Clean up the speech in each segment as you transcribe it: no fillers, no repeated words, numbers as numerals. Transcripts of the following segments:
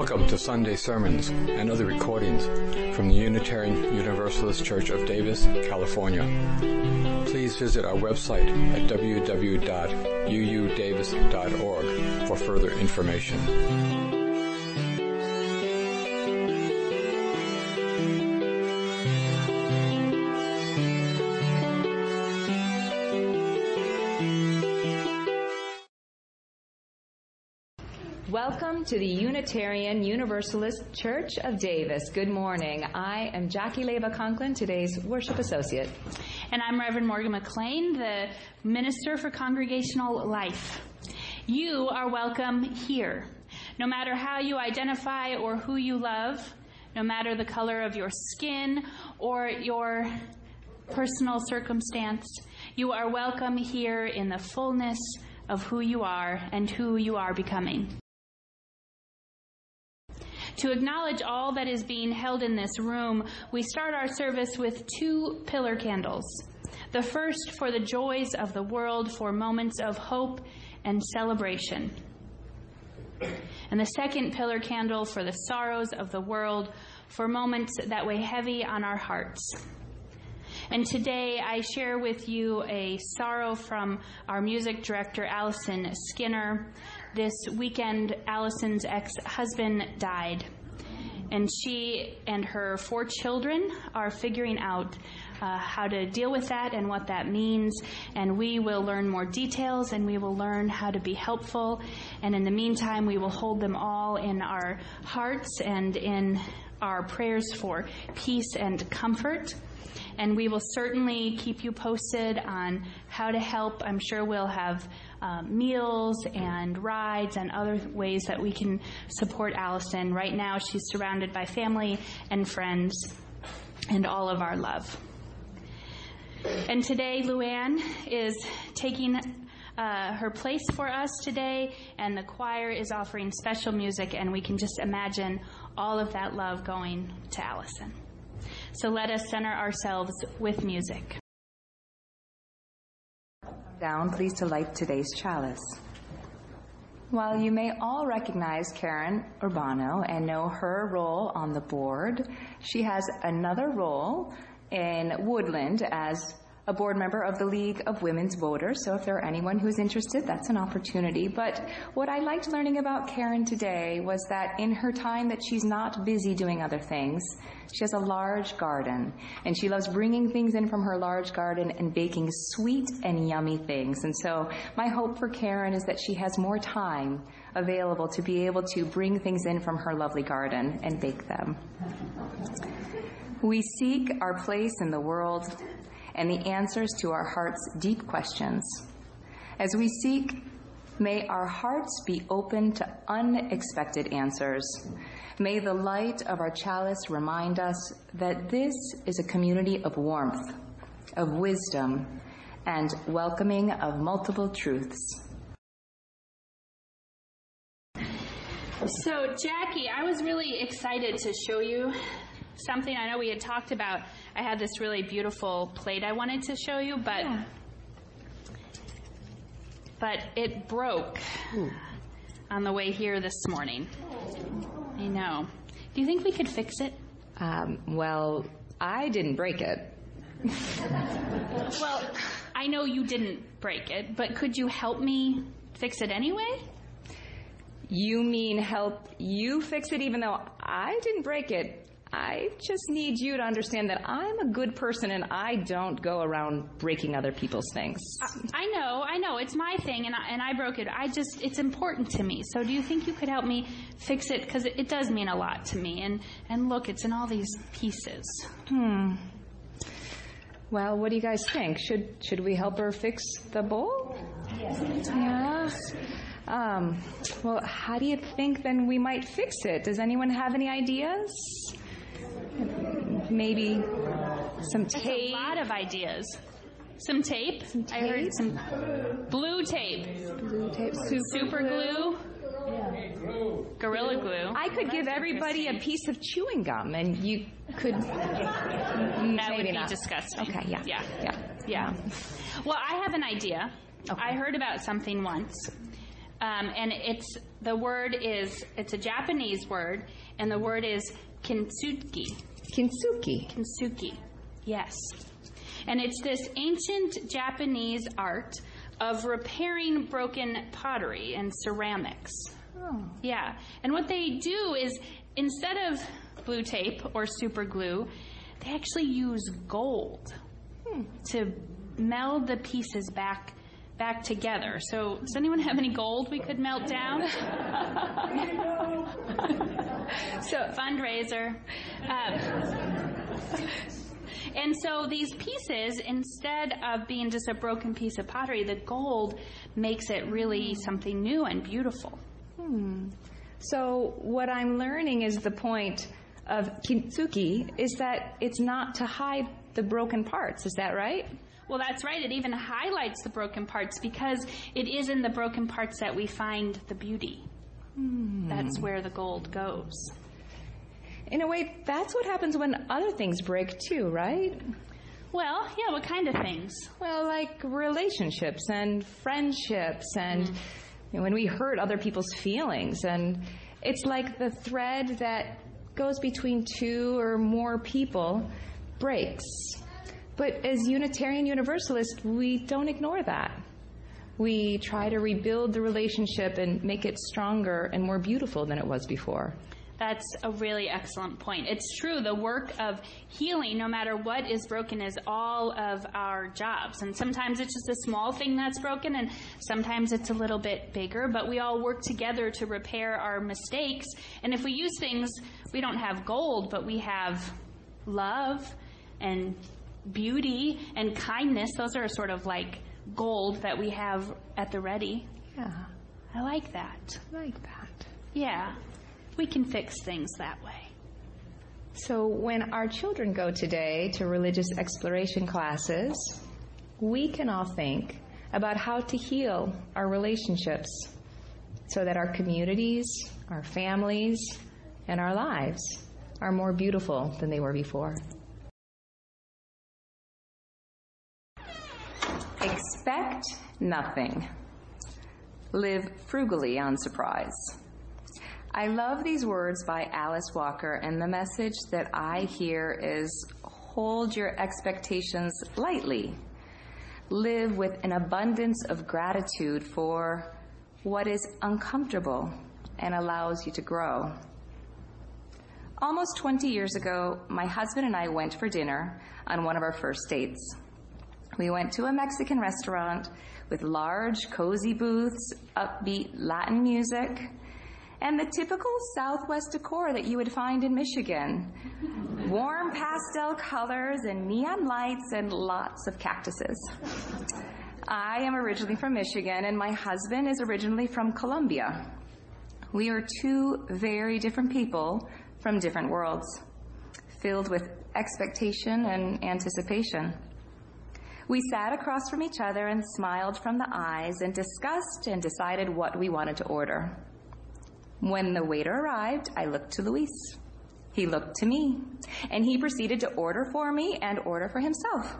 Welcome to Sunday sermons and other recordings from the Unitarian Universalist Church of Davis, California. Please visit our website at www.uudavis.org for further information. Welcome to the Unitarian Universalist Church of Davis. Good morning. I am Jackie Leva Conklin, today's worship associate. And I'm Reverend Morgan McLean, the Minister for Congregational Life. You are welcome here. No matter how you identify or who you love, no matter the color of your skin or your personal circumstance, you are welcome here in the fullness of who you are and who you are becoming. To acknowledge all that is being held in this room, we start our service with 2 pillar candles. The first for the joys of the world, for moments of hope and celebration. And the second pillar candle for the sorrows of the world, for moments that weigh heavy on our hearts. And today I share with you a sorrow from our music director, Allison Skinner. This weekend, Allison's ex-husband died, and she and her 4 children are figuring out how to deal with that and what that means, and we will learn more details, and we will learn how to be helpful, and in the meantime, we will hold them all in our hearts and in our prayers for peace and comfort. And we will certainly keep you posted on how to help. I'm sure we'll have meals and rides and other ways that we can support Allison. Right now, she's surrounded by family and friends and all of our love. And today, Luann is taking her place for us today, and the choir is offering special music, and we can just imagine all of that love going to Allison. So let us center ourselves with music. Down, please, to light today's chalice. While you may all recognize Karen Urbano and know her role on the board, she has another role in Woodland as a board member of the League of Women's Voters. So if there are anyone who's interested, that's an opportunity. But what I liked learning about Karen today was that in her time that she's not busy doing other things, she has a large garden, and she loves bringing things in from her large garden and baking sweet and yummy things. And so my hope for Karen is that she has more time available to be able to bring things in from her lovely garden and bake them. We seek our place in the world and the answers to our heart's deep questions. As we seek, may our hearts be open to unexpected answers. May the light of our chalice remind us that this is a community of warmth, of wisdom, and welcoming of multiple truths. So, Jackie, I was really excited to show you something. I know we had talked about, I had this really beautiful plate I wanted to show you, but it broke on the way here this morning. I know. Do you think we could fix it? Well, I didn't break it. Well, I know you didn't break it, but could you help me fix it anyway? You mean help you fix it even though I didn't break it? I just need you to understand that I'm a good person and I don't go around breaking other people's things. I know. It's my thing and I broke it. It's important to me. So do you think you could help me fix it? Because it does mean a lot to me. And look, it's in all these pieces. Well, what do you guys think? Should we help her fix the bowl? Yes. Yeah. Well, how do you think then we might fix it? Does anyone have any ideas? Maybe some tape. That's a lot of ideas. Some tape. I heard some blue tape. Super glue. Gorilla Glue. I could give everybody a piece of chewing gum, and you could. That would be not. Disgusting. Okay. Yeah. Well, I have an idea. Okay. I heard about something once And it's a Japanese word, and the word is kintsugi. Kintsugi, yes. And it's this ancient Japanese art of repairing broken pottery and ceramics. Oh. Yeah. And what they do is, instead of blue tape or super glue, they actually use gold to meld the pieces back together. So, does anyone have any gold we could melt down? So, fundraiser. And so these pieces, instead of being just a broken piece of pottery, the gold makes it really something new and beautiful. So what I'm learning is the point of kintsugi is that it's not to hide the broken parts. Is that right? Well, that's right. It even highlights the broken parts because it is in the broken parts that we find the beauty. That's where the gold goes. In a way, that's what happens when other things break too, right? Well, yeah, what kind of things? Well, like relationships and friendships and when we hurt other people's feelings. And it's like the thread that goes between two or more people breaks. But as Unitarian Universalists, we don't ignore that. We try to rebuild the relationship and make it stronger and more beautiful than it was before. That's a really excellent point. It's true, the work of healing, no matter what is broken, is all of our jobs. And sometimes it's just a small thing that's broken, and sometimes it's a little bit bigger, but we all work together to repair our mistakes. And if we use things, we don't have gold, but we have love and beauty and kindness. Those are sort of like gold that we have at the ready. Yeah. I like that. I like that. Yeah. We can fix things that way. So when our children go today to religious exploration classes, we can all think about how to heal our relationships so that our communities, our families, and our lives are more beautiful than they were before. Expect nothing. Live frugally on surprise. I love these words by Alice Walker, and the message that I hear is hold your expectations lightly. Live with an abundance of gratitude for what is uncomfortable and allows you to grow. Almost 20 years ago, my husband and I went for dinner on one of our first dates. We went to a Mexican restaurant with large, cozy booths, upbeat Latin music, and the typical Southwest decor that you would find in Michigan. Warm pastel colors and neon lights and lots of cactuses. I am originally from Michigan, and my husband is originally from Colombia. We are two very different people from different worlds, filled with expectation and anticipation. We sat across from each other and smiled from the eyes and discussed and decided what we wanted to order. When the waiter arrived, I looked to Luis. He looked to me, and he proceeded to order for me and order for himself.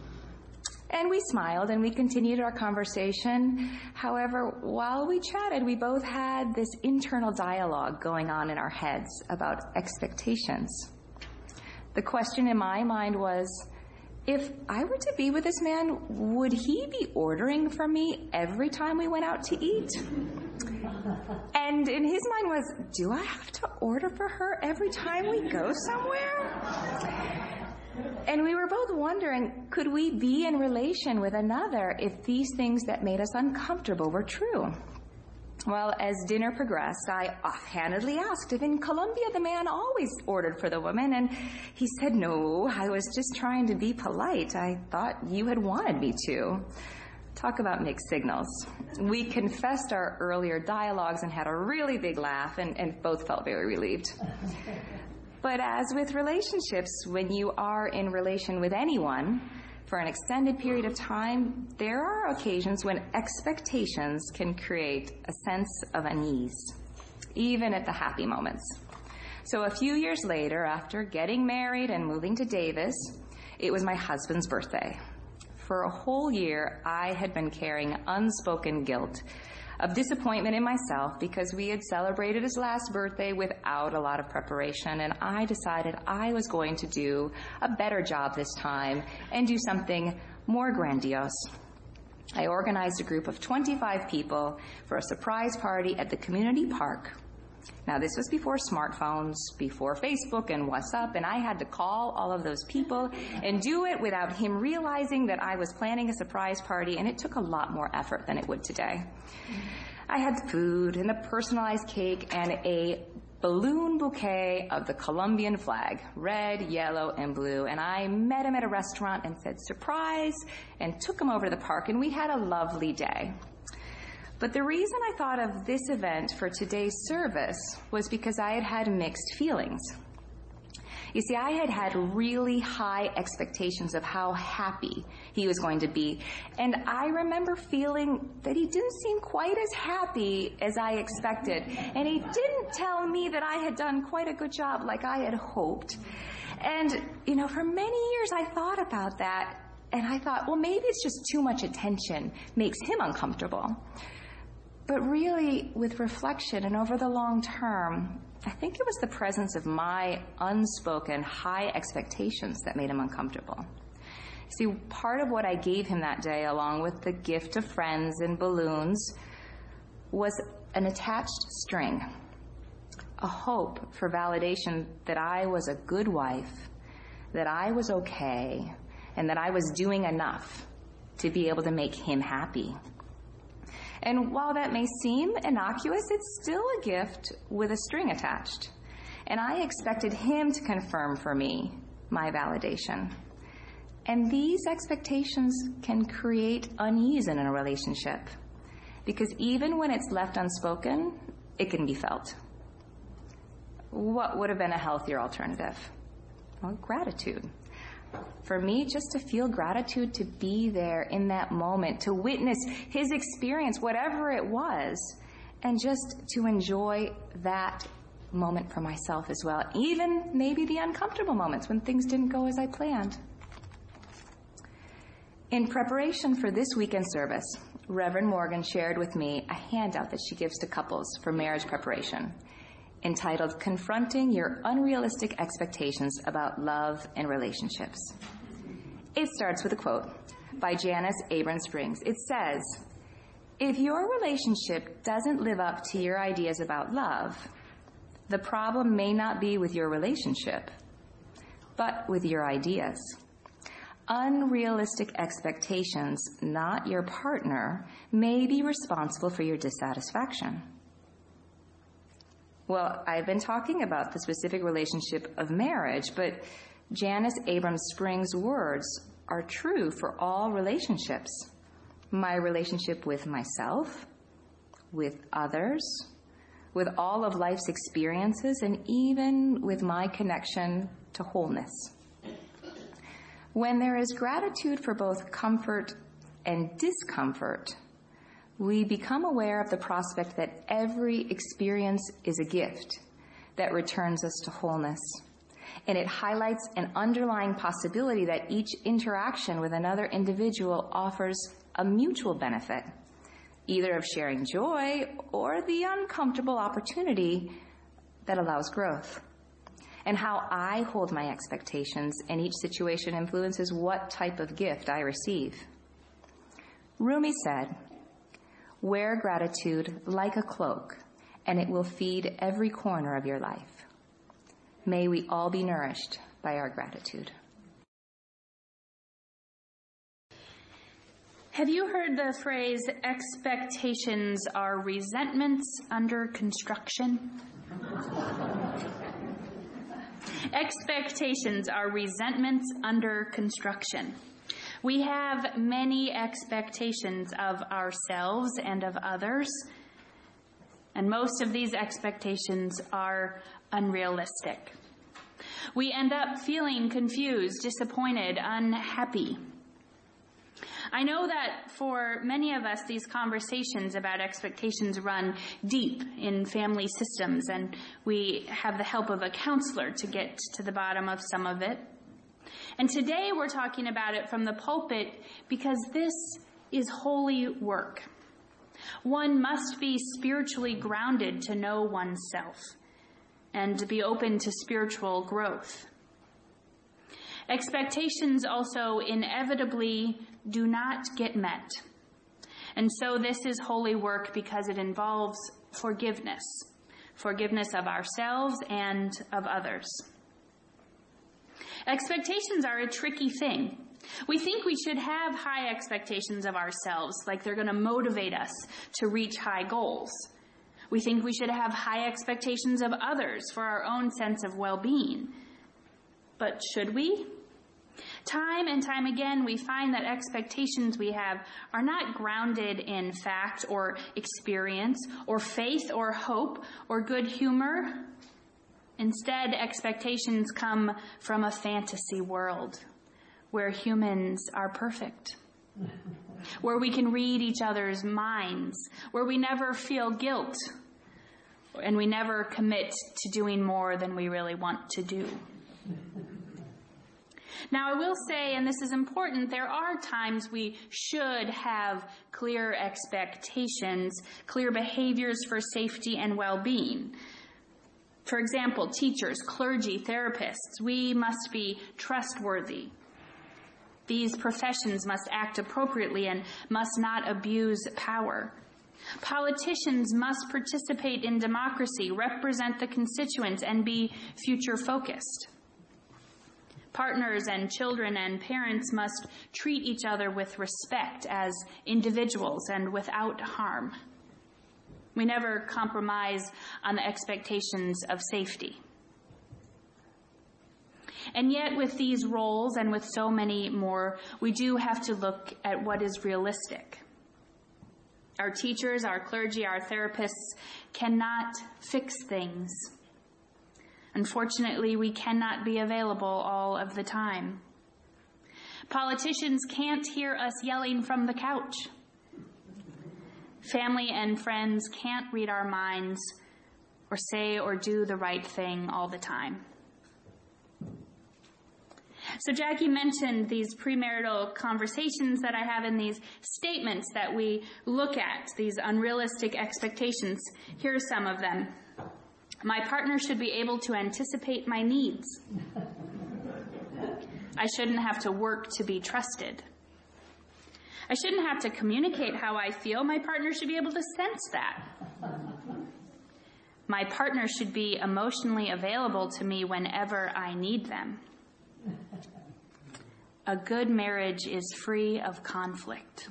And we smiled and we continued our conversation. However, while we chatted, we both had this internal dialogue going on in our heads about expectations. The question in my mind was, if I were to be with this man, would he be ordering for me every time we went out to eat? And in his mind was, do I have to order for her every time we go somewhere? And we were both wondering, could we be in relation with another if these things that made us uncomfortable were true? Well, as dinner progressed, I offhandedly asked if in Colombia the man always ordered for the woman, and he said, no, I was just trying to be polite. I thought you had wanted me to. Talk about mixed signals. We confessed our earlier dialogues and had a really big laugh, and both felt very relieved. But as with relationships, when you are in relation with anyone for an extended period of time, there are occasions when expectations can create a sense of unease, even at the happy moments. So a few years later, after getting married and moving to Davis, it was my husband's birthday. For a whole year, I had been carrying unspoken guilt of disappointment in myself because we had celebrated his last birthday without a lot of preparation, and I decided I was going to do a better job this time and do something more grandiose. I organized a group of 25 people for a surprise party at the community park. Now, this was before smartphones, before Facebook and WhatsApp, and I had to call all of those people and do it without him realizing that I was planning a surprise party, and it took a lot more effort than it would today. I had food and a personalized cake and a balloon bouquet of the Colombian flag, red, yellow, and blue, and I met him at a restaurant and said surprise and took him over to the park, and we had a lovely day. But the reason I thought of this event for today's service was because I had had mixed feelings. You see, I had had really high expectations of how happy he was going to be, and I remember feeling that he didn't seem quite as happy as I expected, and he didn't tell me that I had done quite a good job like I had hoped. And, for many years I thought about that, and I thought, well, maybe it's just too much attention makes him uncomfortable. But really, with reflection and over the long term, I think it was the presence of my unspoken high expectations that made him uncomfortable. See, part of what I gave him that day, along with the gift of friends and balloons, was an attached string, a hope for validation that I was a good wife, that I was okay, and that I was doing enough to be able to make him happy. And while that may seem innocuous, it's still a gift with a string attached. And I expected him to confirm for me my validation. And these expectations can create unease in a relationship, because even when it's left unspoken, it can be felt. What would have been a healthier alternative? Well, gratitude. For me, just to feel gratitude to be there in that moment, to witness his experience, whatever it was, and just to enjoy that moment for myself as well, even maybe the uncomfortable moments when things didn't go as I planned. In preparation for this weekend service, Reverend Morgan shared with me a handout that she gives to couples for marriage preparation, entitled Confronting Your Unrealistic Expectations About Love and Relationships. It starts with a quote by Janice Abrams Springs. It says, "If your relationship doesn't live up to your ideas about love, the problem may not be with your relationship, but with your ideas. Unrealistic expectations, not your partner, may be responsible for your dissatisfaction." Well, I've been talking about the specific relationship of marriage, but Janice Abrams Springs' words are true for all relationships. My relationship with myself, with others, with all of life's experiences, and even with my connection to wholeness. When there is gratitude for both comfort and discomfort, we become aware of the prospect that every experience is a gift that returns us to wholeness. And it highlights an underlying possibility that each interaction with another individual offers a mutual benefit, either of sharing joy or the uncomfortable opportunity that allows growth. And how I hold my expectations in each situation influences what type of gift I receive. Rumi said, "Wear gratitude like a cloak, and it will feed every corner of your life." May we all be nourished by our gratitude. Have you heard the phrase, expectations are resentments under construction? Expectations are resentments under construction. We have many expectations of ourselves and of others, and most of these expectations are unrealistic. We end up feeling confused, disappointed, unhappy. I know that for many of us, these conversations about expectations run deep in family systems, and we have the help of a counselor to get to the bottom of some of it. And today we're talking about it from the pulpit because this is holy work. One must be spiritually grounded to know oneself and to be open to spiritual growth. Expectations also inevitably do not get met. And so this is holy work because it involves forgiveness of ourselves and of others. Expectations are a tricky thing. We think we should have high expectations of ourselves, like they're going to motivate us to reach high goals. We think we should have high expectations of others for our own sense of well-being. But should we? Time and time again, we find that expectations we have are not grounded in fact or experience or faith or hope or good humor. Instead, expectations come from a fantasy world where humans are perfect, where we can read each other's minds, where we never feel guilt, and we never commit to doing more than we really want to do. Now, I will say, and this is important, there are times we should have clear expectations, clear behaviors for safety and well-being. For example, teachers, clergy, therapists, we must be trustworthy. These professions must act appropriately and must not abuse power. Politicians must participate in democracy, represent the constituents, and be future-focused. Partners and children and parents must treat each other with respect as individuals and without harm. We never compromise on the expectations of safety. And yet, with these roles and with so many more, we do have to look at what is realistic. Our teachers, our clergy, our therapists cannot fix things. Unfortunately, we cannot be available all of the time. Politicians can't hear us yelling from the couch. Family and friends can't read our minds or say or do the right thing all the time. So Jackie mentioned these premarital conversations that I have in these statements that we look at, these unrealistic expectations. Here are some of them. My partner should be able to anticipate my needs. I shouldn't have to work to be trusted. I shouldn't have to communicate how I feel. My partner should be able to sense that. My partner should be emotionally available to me whenever I need them. A good marriage is free of conflict.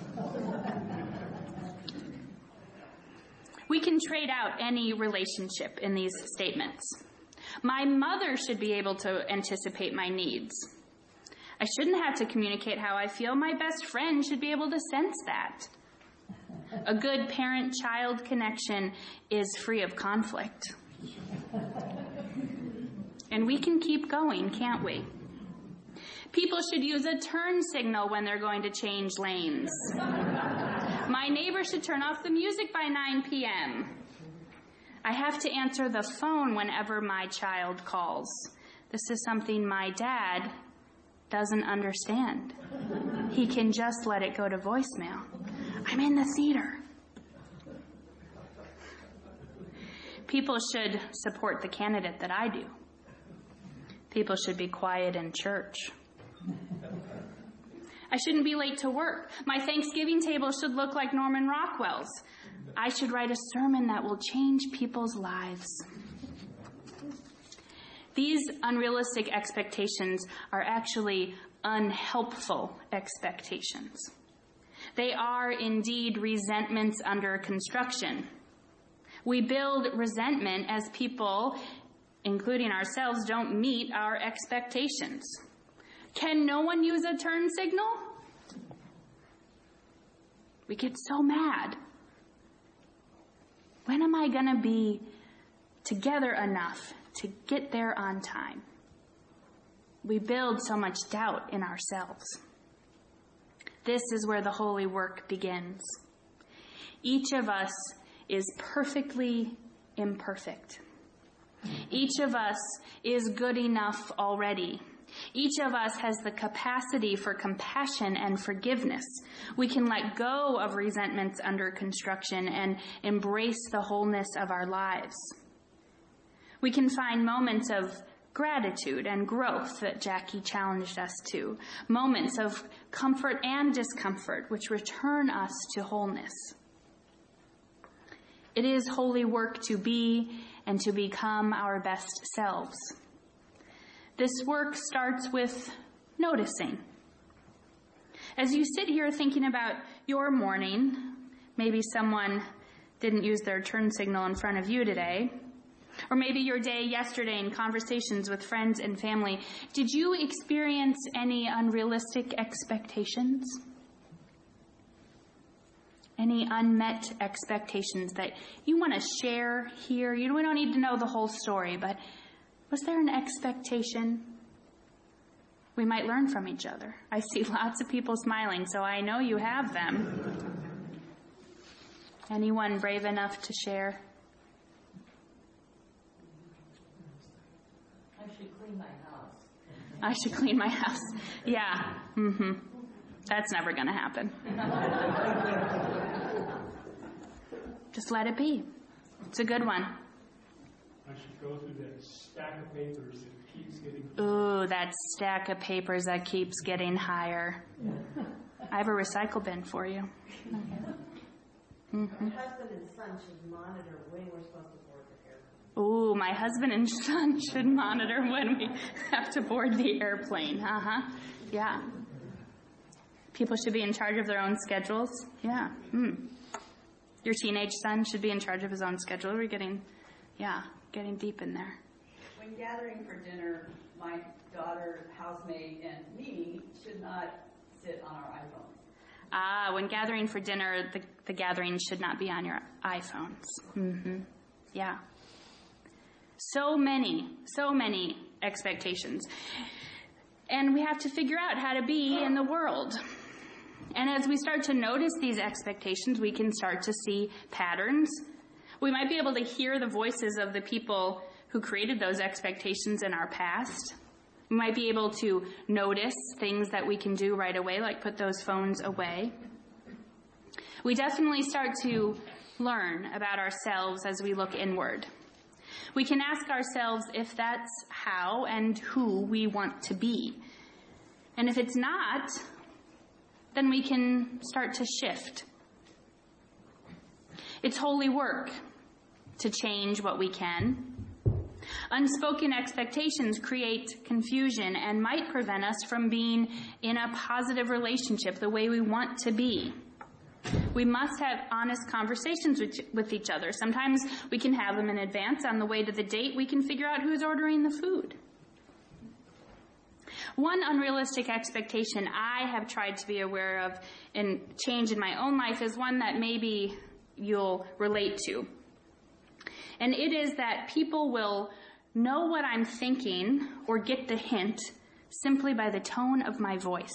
We can trade out any relationship in these statements. My mother should be able to anticipate my needs. I shouldn't have to communicate how I feel. My best friend should be able to sense that. A good parent-child connection is free of conflict. And we can keep going, can't we? People should use a turn signal when they're going to change lanes. My neighbor should turn off the music by 9 p.m. I have to answer the phone whenever my child calls. This is something my dad doesn't understand. He can just let it go to voicemail. I'm in the theater. People should support the candidate that I do. People should be quiet in church. I shouldn't be late to work. My Thanksgiving table should look like Norman Rockwell's. I should write a sermon that will change people's lives. These unrealistic expectations are actually unhelpful expectations. They are indeed resentments under construction. We build resentment as people, including ourselves, don't meet our expectations. Can no one use a turn signal? We get so mad. When am I going to be together enough to get there on time? We build so much doubt in ourselves. This is where the holy work begins. Each of us is perfectly imperfect. Each of us is good enough already. Each of us has the capacity for compassion and forgiveness. We can let go of resentments under construction and embrace the wholeness of our lives. We can find moments of gratitude and growth that Jackie challenged us to, moments of comfort and discomfort which return us to wholeness. It is holy work to be and to become our best selves. This work starts with noticing. As you sit here thinking about your morning, maybe someone didn't use their turn signal in front of you today, or maybe your day yesterday in conversations with friends and family, did you experience any unrealistic expectations? Any unmet expectations that you want to share here? We don't need to know the whole story, but was there an expectation? We might learn from each other. I see lots of people smiling, so I know you have them. Anyone brave enough to share? I should clean my house. Yeah. That's never going to happen. Just let it be. It's a good one. I should go through that stack of papers that keeps getting... Ooh, that stack of papers that keeps getting higher. I have a recycle bin for you. My husband and son should monitor when we're supposed to board the airplane. Ooh, my husband and son should monitor when we have to board the airplane. Yeah. People should be in charge of their own schedules. Yeah. Your teenage son should be in charge of his own schedule. We're getting deep in there. When gathering for dinner, my daughter, housemate, and me should not sit on our iPhones. When gathering for dinner, the gathering should not be on your iPhones. Yeah. So many expectations. And we have to figure out how to be in the world. And as we start to notice these expectations, we can start to see patterns. We might be able to hear the voices of the people who created those expectations in our past. We might be able to notice things that we can do right away, like put those phones away. We definitely start to learn about ourselves as we look inward. We can ask ourselves if that's how and who we want to be. And if it's not, then we can start to shift. It's holy work to change what we can. Unspoken expectations create confusion and might prevent us from being in a positive relationship the way we want to be. We must have honest conversations with each other. Sometimes we can have them in advance. On the way to the date, we can figure out who's ordering the food. One unrealistic expectation I have tried to be aware of and change in my own life is one that maybe you'll relate to. And it is that people will know what I'm thinking or get the hint simply by the tone of my voice.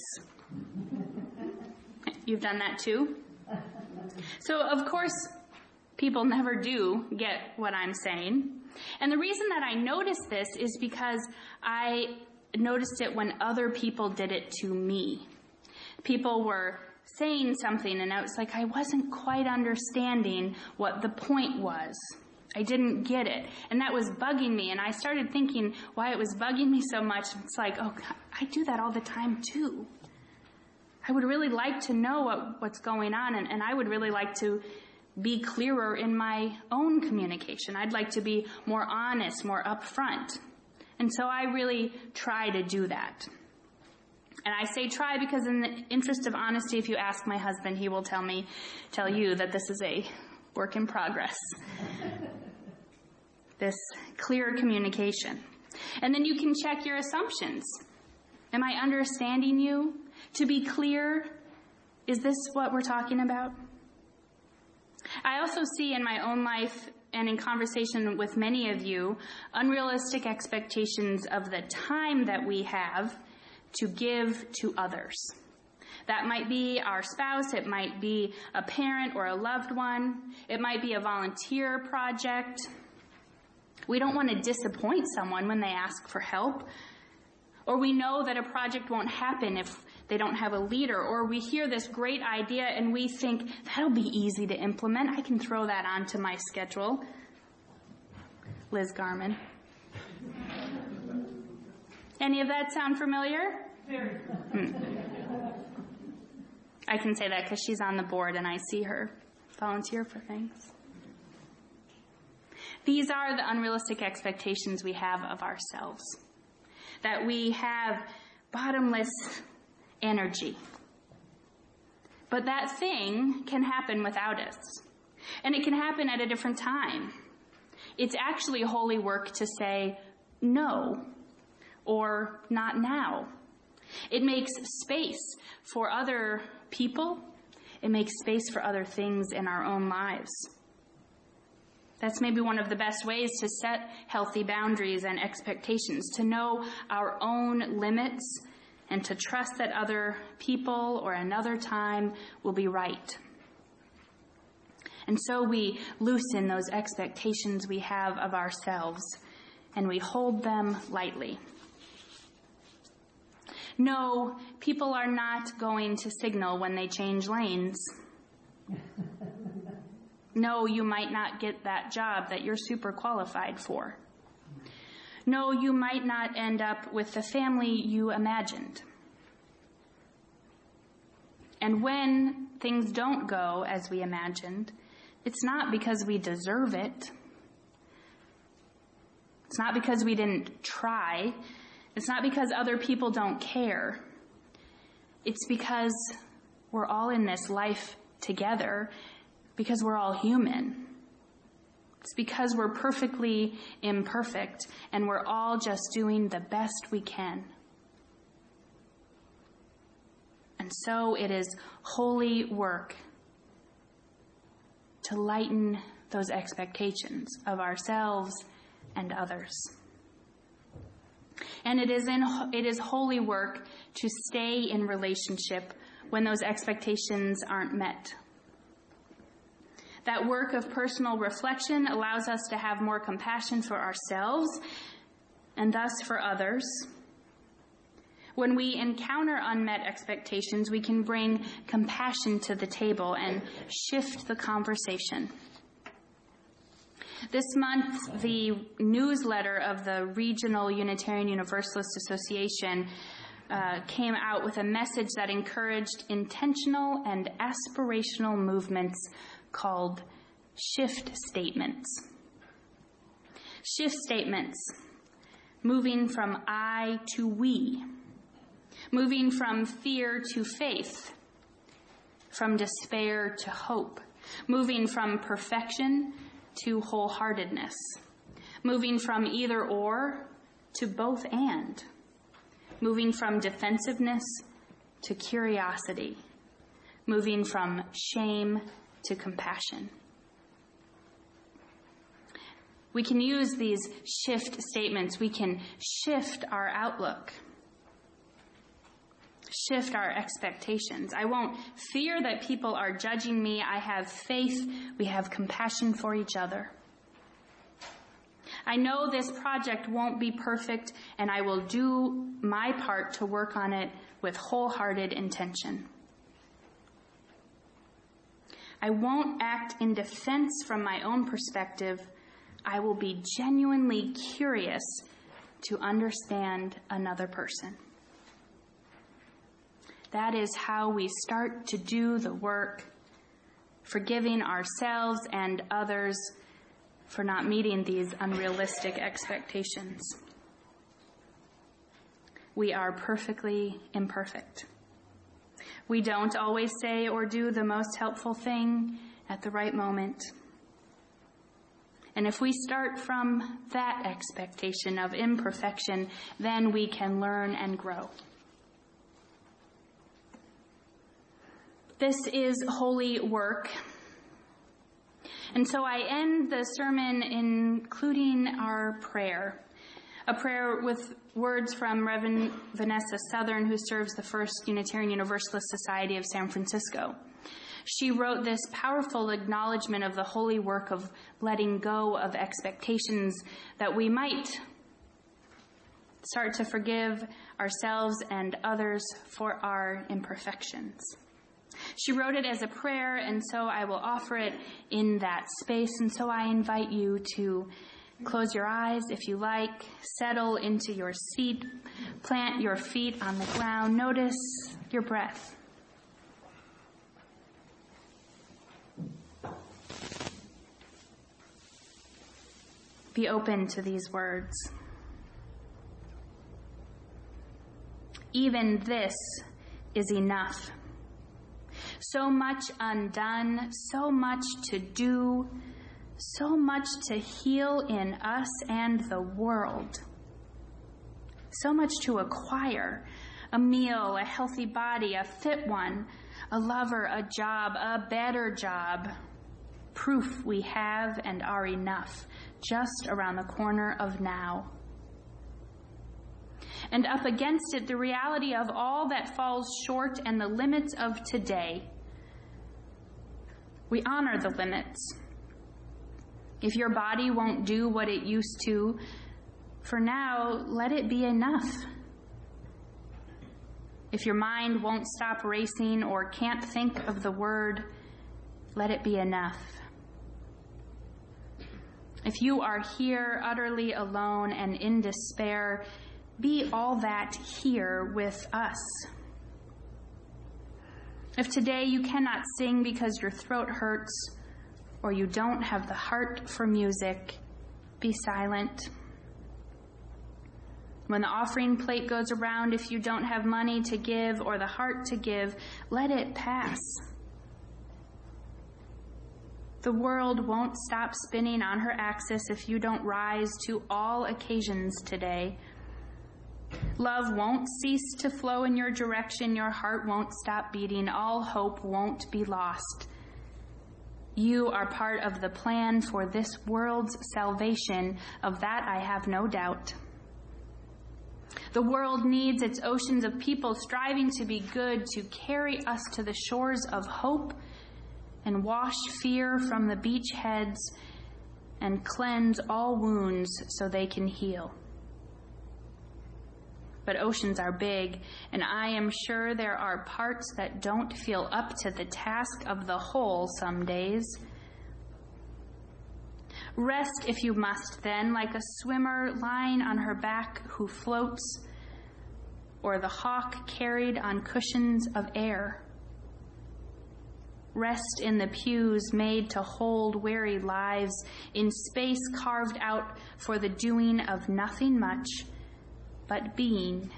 You've done that too? So, of course, people never do get what I'm saying. And the reason that I notice this is because I noticed it when other people did it to me. People were saying something, and I was like, I wasn't quite understanding what the point was. I didn't get it. And that was bugging me. And I started thinking why it was bugging me so much. It's like, oh, I do that all the time too. I would really like to know what's going on, and I would really like to be clearer in my own communication. I'd like to be more honest, more upfront. And so I really try to do that. And I say try because in the interest of honesty, if you ask my husband, he will tell you that this is a work in progress. This clear communication. And then you can check your assumptions. Am I understanding you? To be clear, is this what we're talking about? I also see in my own life and in conversation with many of you, unrealistic expectations of the time that we have to give to others. That might be our spouse, it might be a parent or a loved one, it might be a volunteer project. We don't want to disappoint someone when they ask for help. Or we know that a project won't happen if they don't have a leader. Or we hear this great idea and we think, that'll be easy to implement. I can throw that onto my schedule. Liz Garman. Any of that sound familiar? Very. I can say that because she's on the board and I see her volunteer for things. These are the unrealistic expectations we have of ourselves. That we have bottomless energy. But that thing can happen without us. And it can happen at a different time. It's actually holy work to say no or not now. It makes space for other people. It makes space for other things in our own lives. That's maybe one of the best ways to set healthy boundaries and expectations, to know our own limits and to trust that other people or another time will be right. And so we loosen those expectations we have of ourselves and we hold them lightly. No, people are not going to signal when they change lanes. No, you might not get that job that you're super qualified for. No, you might not end up with the family you imagined. And when things don't go as we imagined, it's not because we deserve it. It's not because we didn't try. It's not because other people don't care. It's because we're all in this life together, because we're all human. It's because we're perfectly imperfect and we're all just doing the best we can. And so it is holy work to lighten those expectations of ourselves and others. And it is holy work to stay in relationship when those expectations aren't met. That work of personal reflection allows us to have more compassion for ourselves and thus for others. When we encounter unmet expectations, we can bring compassion to the table and shift the conversation. This month, the newsletter of the Regional Unitarian Universalist Association came out with a message that encouraged intentional and aspirational movements called shift statements. Shift statements, moving from I to we, moving from fear to faith, from despair to hope, moving from perfection to wholeheartedness, moving from either or to both and, moving from defensiveness to curiosity, moving from shame to compassion. We can use these shift statements. We can shift our outlook, shift our expectations. I won't fear that people are judging me. I have faith. We have compassion for each other. I know this project won't be perfect, and I will do my part to work on it with wholehearted intention. I won't act in defense from my own perspective. I will be genuinely curious to understand another person. That is how we start to do the work, forgiving ourselves and others for not meeting these unrealistic expectations. We are perfectly imperfect. We don't always say or do the most helpful thing at the right moment. And if we start from that expectation of imperfection, then we can learn and grow. This is holy work. And so I end the sermon including our prayer. A prayer with words from Reverend Vanessa Southern, who serves the First Unitarian Universalist Society of San Francisco. She wrote this powerful acknowledgement of the holy work of letting go of expectations that we might start to forgive ourselves and others for our imperfections. She wrote it as a prayer, and so I will offer it in that space. And so I invite you to close your eyes if you like, settle into your seat, plant your feet on the ground, notice your breath. Be open to these words. Even this is enough. So much undone, so much to do, so much to heal in us and the world. So much to acquire: a meal, a healthy body, a fit one, a lover, a job, a better job. Proof we have and are enough, just around the corner of now. And up against it, the reality of all that falls short and the limits of today. We honor the limits. If your body won't do what it used to, for now, let it be enough. If your mind won't stop racing or can't think of the word, let it be enough. If you are here utterly alone and in despair, be all that here with us. If today you cannot sing because your throat hurts or you don't have the heart for music, be silent. When the offering plate goes around, if you don't have money to give or the heart to give, let it pass. The world won't stop spinning on her axis if you don't rise to all occasions today. Love won't cease to flow in your direction. Your heart won't stop beating. All hope won't be lost. You are part of the plan for this world's salvation. Of that I have no doubt. The world needs its oceans of people striving to be good, to carry us to the shores of hope and wash fear from the beach heads and cleanse all wounds so they can heal. But oceans are big, and I am sure there are parts that don't feel up to the task of the whole some days. Rest if you must then, like a swimmer lying on her back who floats, or the hawk carried on cushions of air. Rest in the pews made to hold weary lives, in space carved out for the doing of nothing much but being.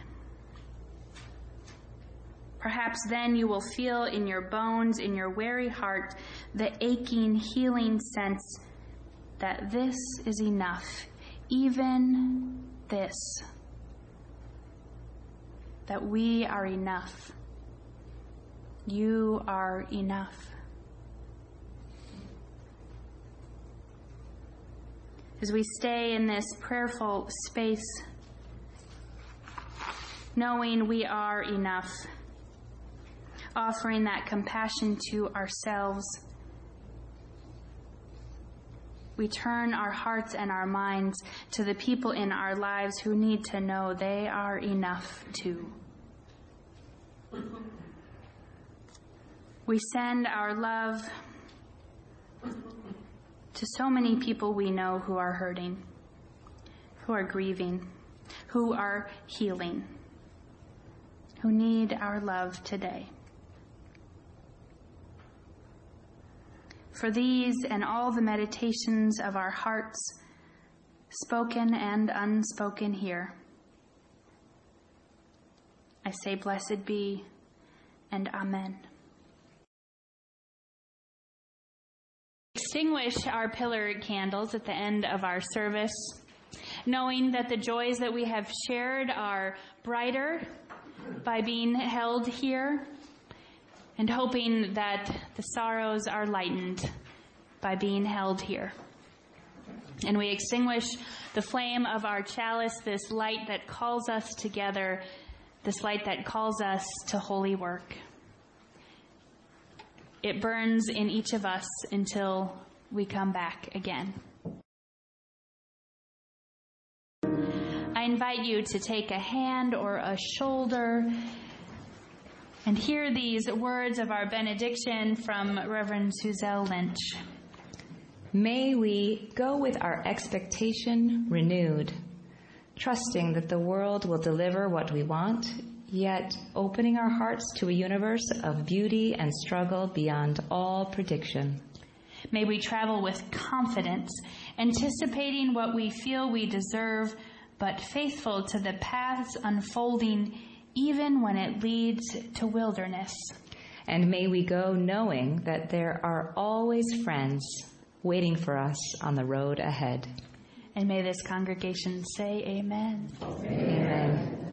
Perhaps then you will feel in your bones, in your weary heart, the aching, healing sense that this is enough, even this, that we are enough. You are enough. As we stay in this prayerful space, knowing we are enough, offering that compassion to ourselves, we turn our hearts and our minds to the people in our lives who need to know they are enough too. We send our love to so many people we know who are hurting, who are grieving, who are healing, who need our love today. For these and all the meditations of our hearts, spoken and unspoken here, I say blessed be and amen. Extinguish our pillar candles at the end of our service, knowing that the joys that we have shared are brighter by being held here, and hoping that the sorrows are lightened by being held here. And we extinguish the flame of our chalice, this light that calls us together, this light that calls us to holy work. It burns in each of us until we come back again. I I invite you to take a hand or a shoulder and hear these words of our benediction from Reverend Suzelle Lynch. May we go with our expectation renewed, trusting that the world will deliver what we want, yet opening our hearts to a universe of beauty and struggle beyond all prediction. May we travel with confidence, anticipating what we feel we deserve, but faithful to the paths unfolding, even when it leads to wilderness. And may we go knowing that there are always friends waiting for us on the road ahead. And may this congregation say amen. Amen.